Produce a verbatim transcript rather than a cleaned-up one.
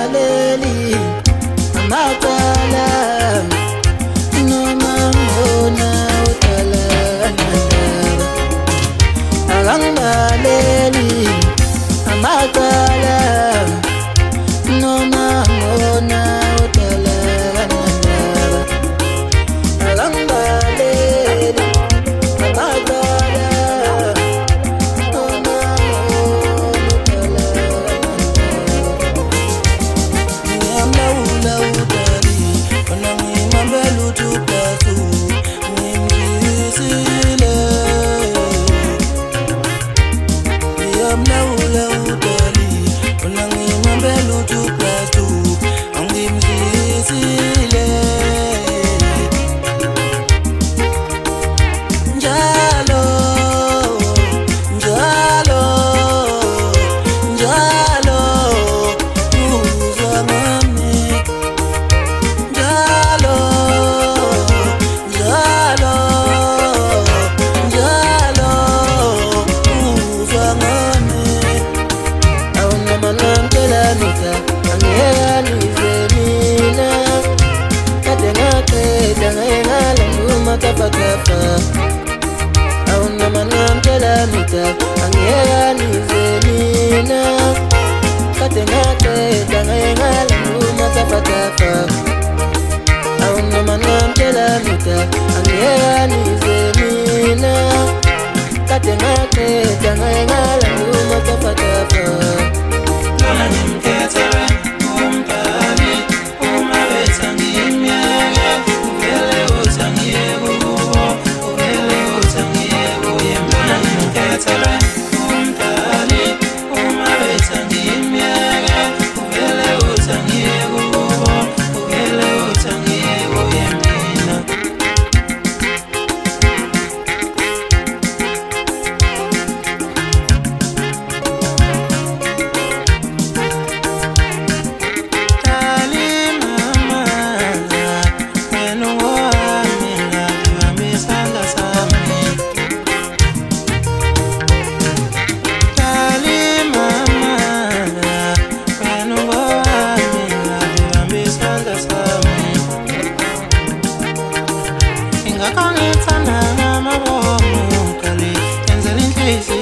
angangibaleli amacala noma ngona udala nandaba angangibaleli amacala noma ngona udala nandaba angangibaleli amacala noma ngona udala udali wena ngimambela uTupasu ngimzisile ngiyamlawula udali wena ngimambela uTupasu ngimzisile njalo njalo njalo uzwa ngami njalo njalo njalo uzwa ngami awunoma ngantela nitha angiyanize mina kade ngaqeda ngayengala nguma kapakapa awunoma ngantela nitha angiyanize mina kade ngaqeda ngayengala nguma kapakapa awunoma ngantela nitha angiyanize mina kade ngaqeda ngayengala nguma kapakapa Lona ngimkhethele umdali uma bethi angimyeke uvele uthi angiyeke kubo uvele uthi angiyeke uyena. Lona ngimkhethele umdali uma bethi angimyeke uvele uthi angiyeke kubo uvele uthi angiyeke uyena. Ingakho ngithanda ngamabomu kali yenzela inhliziyo